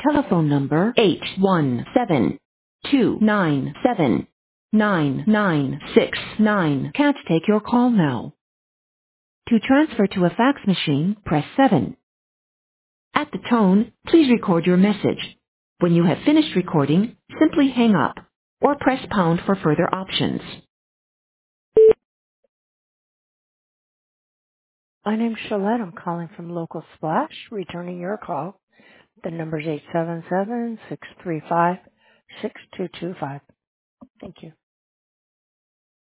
telephone number 817-297-9969 can't take your call now. To transfer to a fax machine, press 7. At the tone, please record your message. When you have finished recording, simply hang up or press pound for further options. My name's Shalette. I'm calling from Local Splash, returning your call. The number's 877-635-6225. Thank you.